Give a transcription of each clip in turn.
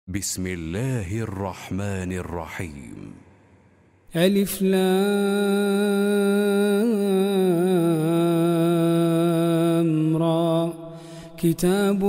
بسم الله الرحمن الرحيم. ألف لام را. كتاب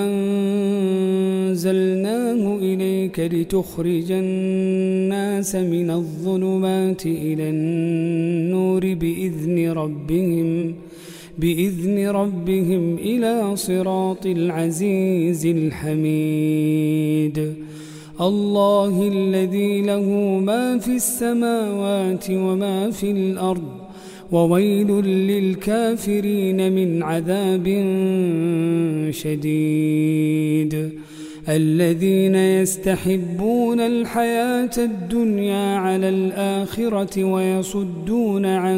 أنزلناه إليك لتخرج الناس من الظلمات إلى النور بإذن ربهم إلى صراط العزيز الحميد. الله الذي له ما في السماوات وما في الأرض، وويل للكافرين من عذاب شديد. الذين يستحبون الحياة الدنيا على الآخرة ويصدون عن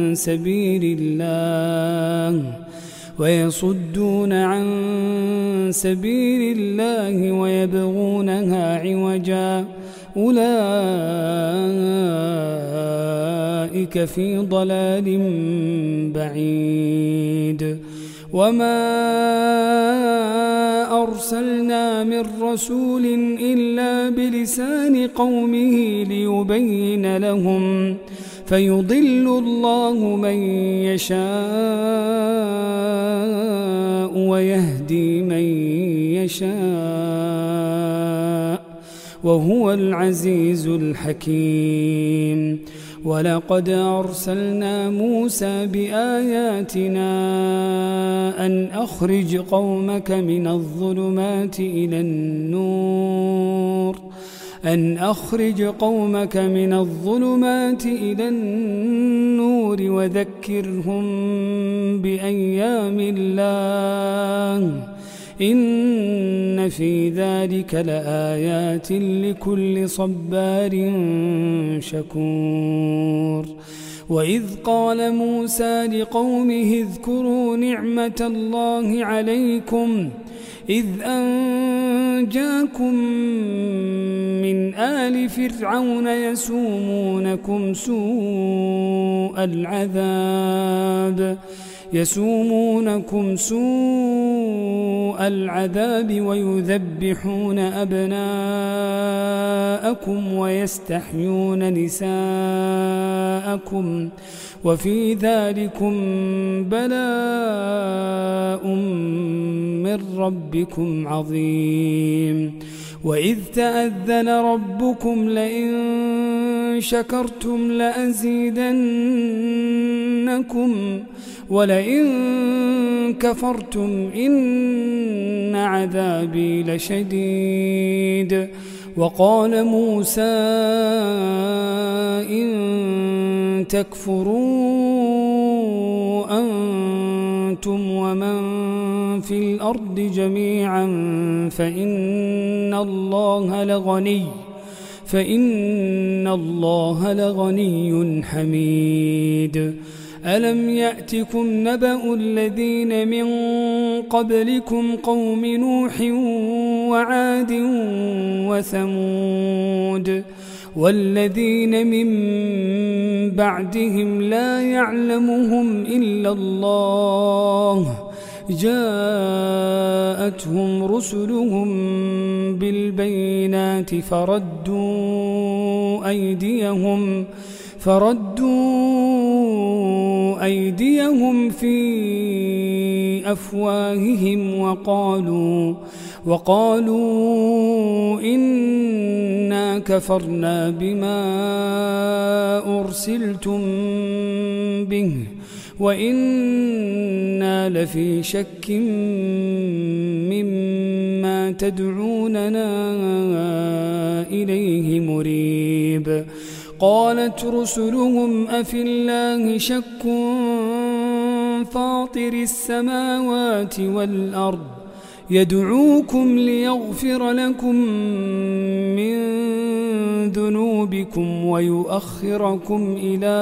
سبيل الله ويبغونها عوجا، أولئك في ضلال بعيد. وما أرسلنا من رسول إلا بلسان قومه ليبين لهم، فيضل الله من يشاء ويهدي من يشاء، وهو العزيز الحكيم. ولقد أرسلنا موسى بآياتنا أن أخرج قومك من الظلمات إلى النور وذكرهم بأيام الله، إن في ذلك لآيات لكل صبار شكور. وإذ قال موسى لقومه اذكروا نعمة الله عليكم إذ أنجاكم من آل فرعون يسومونكم سوء العذاب ويذبحون أبناءكم ويستحيون نساءكم، وفي ذلكم بلاء من ربكم عظيم. وإذ تأذن ربكم لئن شكرتم لأزيدنكم ولئن كفرتم إن عذابي لشديد. وقال موسى إن تكفروا أنتم ومن في الأرض جميعا فإن الله لغني حميد. ألم يأتكم نبأ الذين من قبلكم قوم نوح وعاد وثمود والذين من بعدهم لا يعلمهم إلا الله، جاءتهم رسلهم بالبينات فردوا أيديهم في أفواههم وقالوا إنا كفرنا بما أرسلتم به وإنا لفي شك مما تدعوننا إليه مريب. قالت رسلهم أفي الله شك فاطر السماوات والأرض يدعوكم ليغفر لكم من ذنوبكم ويؤخركم إلى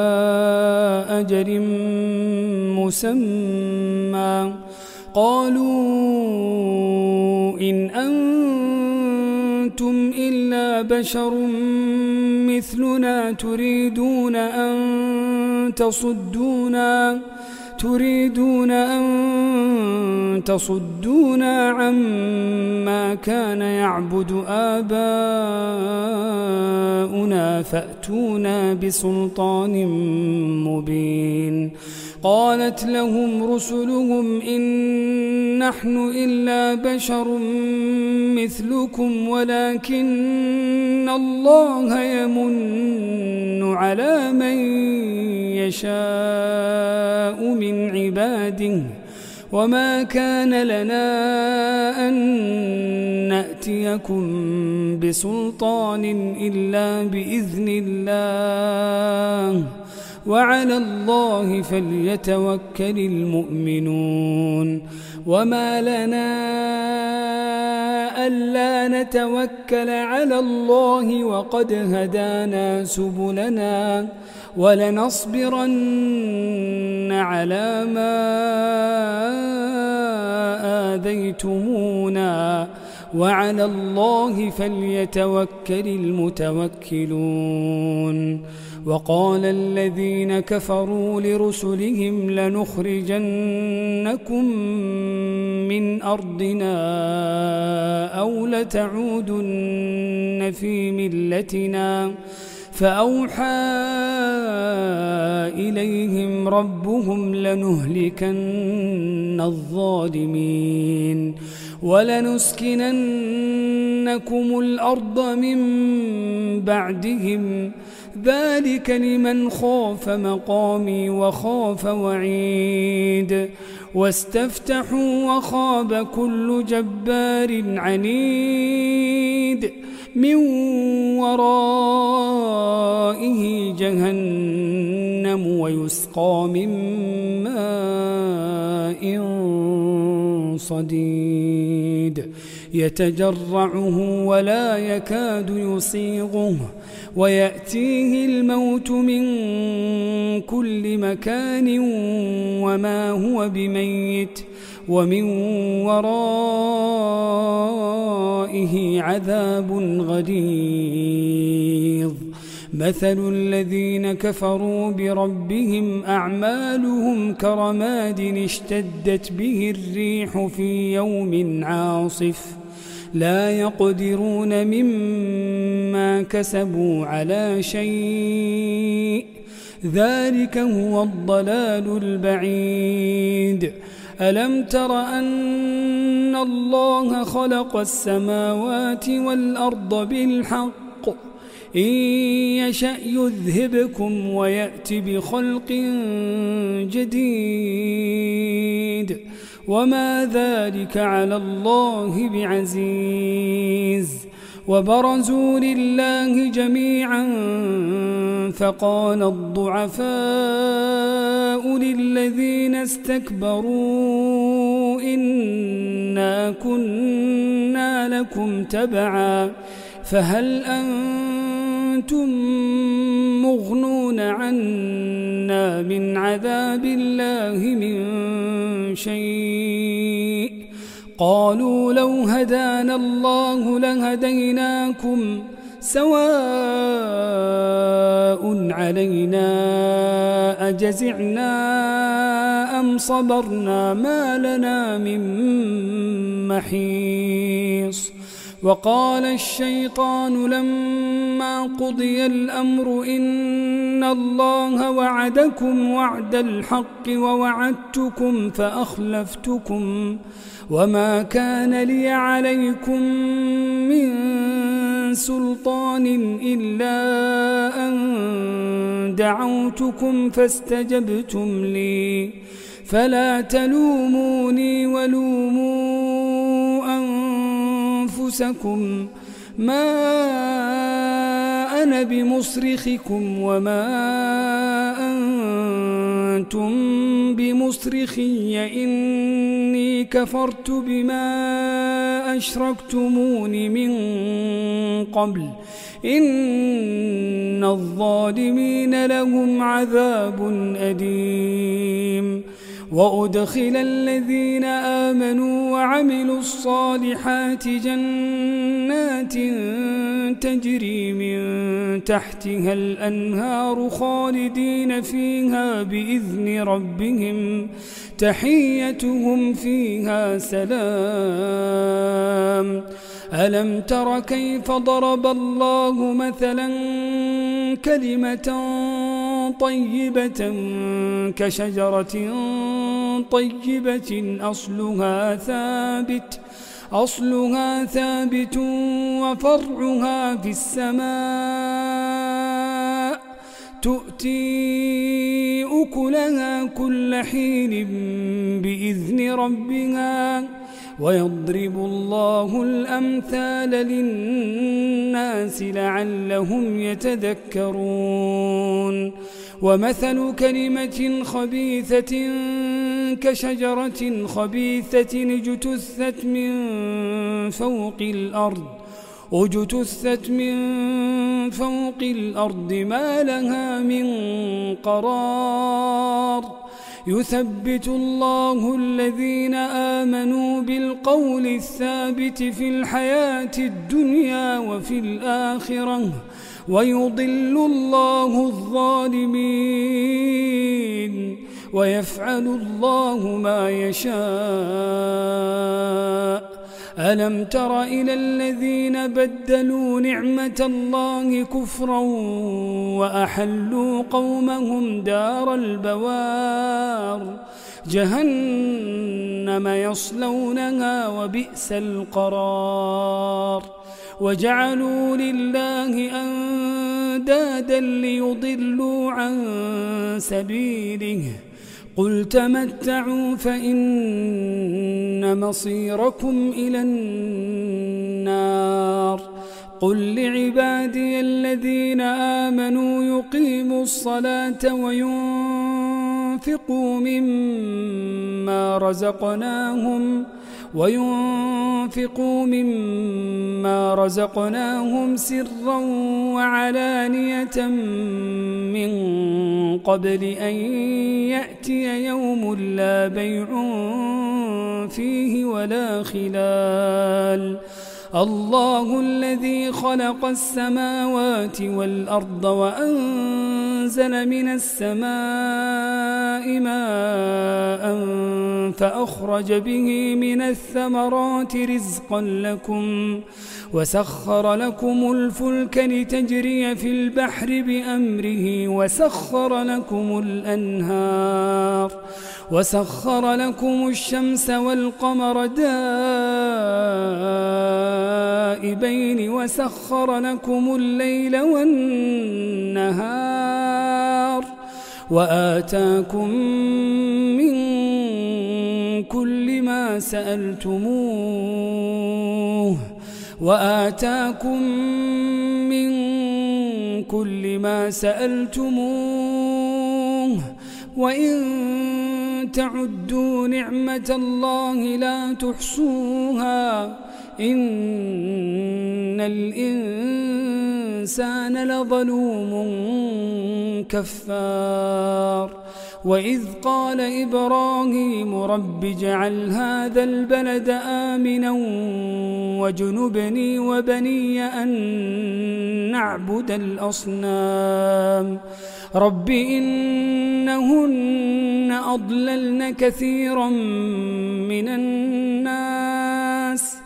أجل مسمى، قالوا إن أنتم إلا بشر مثلنا تريدون أن تريدون أن تصدونا عما كان يعبد آباؤنا فأتونا بسلطان مبين. قالت لهم رسلهم إن نحن إلا بشر مثلكم ولكن الله يمن على من يشاء من عباده وما كان لنا أن نأتيكم بسلطان إلا بإذن الله وعلى الله فليتوكل المؤمنون. وما لنا ألا نتوكل على الله وقد هدانا سبلنا ولنصبرن على ما آذيتمونا وعلى الله فليتوكل المتوكلون. وقال الذين كفروا لرسلهم لنخرجنكم من أرضنا أو لتعودن في ملتنا فأوحى إليهم ربهم لنهلكن الظالمين ولنسكننكم الأرض من بعدهم ذلك لمن خاف مقامي وخاف وعيد. واستفتحوا وخاب كل جبار عنيد من ورائه جهنم ويسقى من ماء صديد يتجرعه ولا يكاد يصيغه ويأتيه الموت من كل مكان وما هو بميت ومن ورائه عذاب غليظ. مثل الذين كفروا بربهم أعمالهم كرماد اشتدت به الريح في يوم عاصف لا يقدرون مما كسبوا على شيء ذلك هو الضلال البعيد. ألم تر أن الله خلق السماوات والأرض بالحق إن يشأ يذهبكم ويأت بخلق جديد وما ذلك على الله بعزيز. وبرزوا لله جميعا فقال الضعفاء للذين استكبروا إنا كنا لكم تبعا فهل أنتم مغنون عنا من عذاب الله من شيء قالوا لو هدانا الله لهديناكم سواء علينا أجزعنا أم صبرنا ما لنا من محيص. وقال الشيطان لما قضي الأمر إن الله وعدكم وعد الحق ووعدتكم فأخلفتكم وما كان لي عليكم من سلطان إلا أن دعوتكم فاستجبتم لي فلا تلوموني ولوموا أنفسكم ما أنا بمصرخكم وما أنتم بمصرخي إني كفرت بما أشركتمون من قبل إن الظالمين لهم عذاب أليم. وأدخل الذين آمنوا وعملوا الصالحات جنات تجري من تحتها الأنهار خالدين فيها بإذن ربهم تحيتهم فيها سلام. ألم تر كيف ضرب الله مثلا كلمة طيبة كشجرة طيبة أصلها ثابت وفرعها في السماء تؤتي أكلها كل حين بإذن ربها ويضرب الله الأمثال للناس لعلهم يتذكرون. ومثل كلمة خبيثة كشجرة خبيثة اجتثت من فوق الأرض ما لها من قرار. يثبت الله الذين آمنوا بالقول الثابت في الحياة الدنيا وفي الآخرة ويضل الله الظالمين ويفعل الله ما يشاء. ألم تر إلى الذين بدلوا نعمة الله كفرا وأحلوا قومهم دار البوار جهنم يصلونها وبئس القرار. وجعلوا لله أندادا ليضلوا عن سبيله قل تمتعوا فإن مصيركم إلى النار. قل لعبادي الذين آمنوا يقيموا الصلاة وينفقوا مما رزقناهم سرا وعلانية من قبل أن يأتي يوم لا بيع فيه ولا خلال. الله الذي خلق السماوات والأرض وأنزل من السماء ماء فأخرج به من الثمرات رزقا لكم وسخر لكم الفلك لتجري في البحر بأمره وسخر لكم الأنهار وسخر لكم الشمس والقمر دائبين وسخر لكم الليل والنهار وآتاكم من كل ما سألتموه وإن تعدوا نعمة الله لا تحصوها إن الإنسان لظلوم كفار. وإذ قال إبراهيم رب اجعل هذا البلد آمنا واجنبني وبني أن نعبد الأصنام رب إنهن أضللن كثيرا من الناس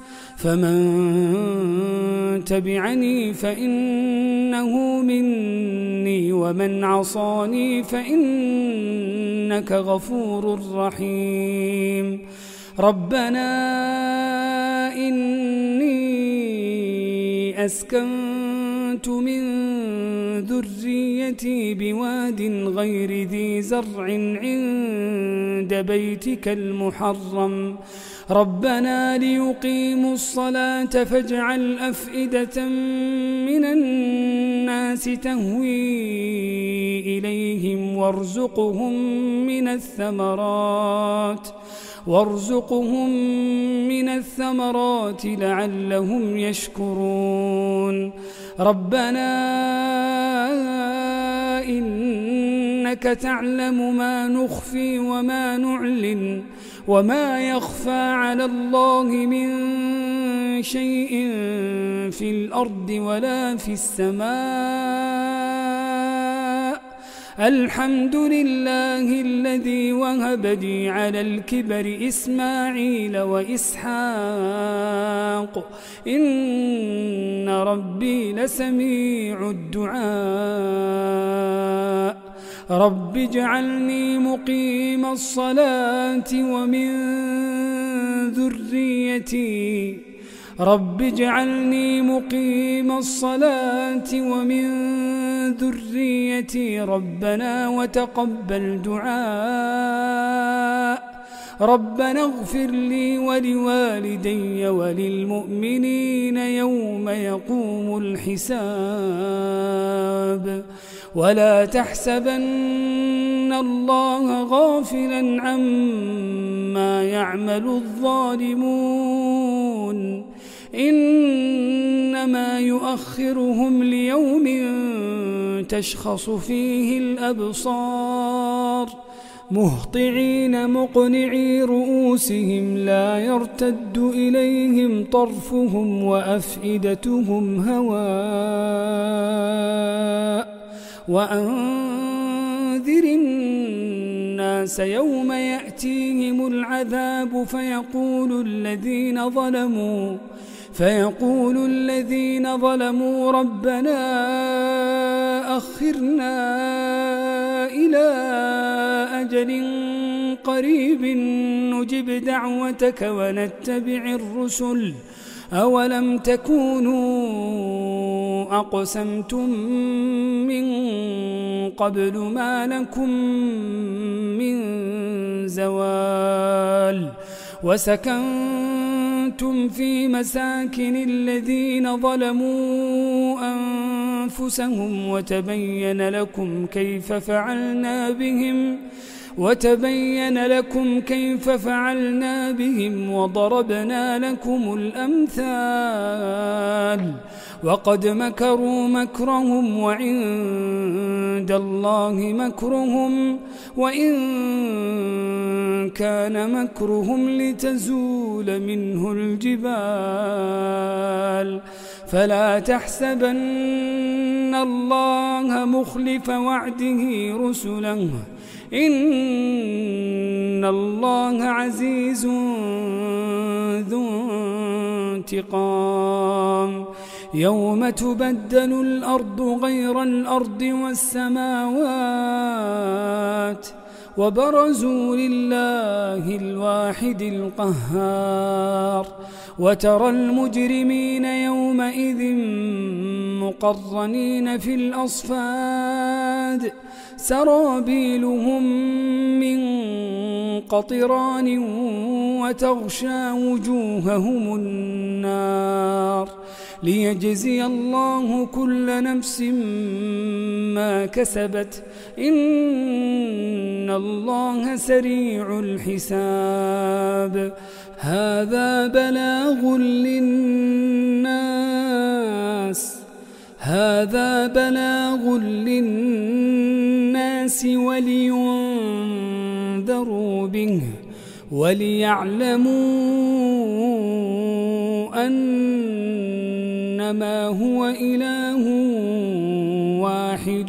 فمن تبعني فإنه مني ومن عصاني فإنك غفور رحيم. ربنا إني أسكنت من ذريتي بواد غير ذي زرع عند بيتك المحرم ربنا ليقيموا الصلاة فاجعل أفئدة من الناس تهوي إليهم وارزقهم من الثمرات لعلهم يشكرون. ربنا إنك إنك تعلم ما نخفي وما نعلن وما يخفى على الله من شيء في الأرض ولا في السماء. الحمد لله الذي وهب لي على الكبر إسماعيل وإسحاق إن ربي لسميع الدعاء. رب اجعلني مقيم الصلاة ومن ذريتي رب اجعلني مقيم الصلاة ومن ذريتي ربنا وتقبل دعاء. ربنا اغفر لي ولوالدي وللمؤمنين يوم يقوم الحساب. ولا تحسبن الله غافلا عما يعمل الظالمون إنما يؤخرهم ليوم تشخص فيه الأبصار مهطعين مقنعي رؤوسهم لا يرتد إليهم طرفهم وأفئدتهم هواء. وأنذر الناس يوم يأتيهم العذاب فيقول الذين ظلموا ربنا أخرنا إلى أجل قريب نجب دعوتك ونتبع الرسل أولم تكونوا أقسمتم من قبل ما لكم من زوال وسكنتم في مساكن الذين ظلموا أنفسهم وتبين لكم كيف فعلنا بهم وضربنا لكم الأمثال. وقد مكروا مكرهم وعند الله مكرهم وإن كان مكرهم لتزول منه الجبال. فلا تحسبن الله مخلف وعده رسله إن الله عزيز ذو انتقام. يوم تبدل الأرض غير الأرض والسماوات وبرزوا لله الواحد القهار. وترى المجرمين يومئذ مقرنين في الأصفاد سرابيلهم من قطران وتغشى وجوههم النار ليجزي الله كل نفس ما كسبت إن الله سريع الحساب. هذا بلاغ للناس ولينذروا به وليعلموا أنما هو إله واحد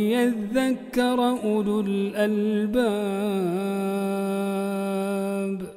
وليذكر أولو الألباب.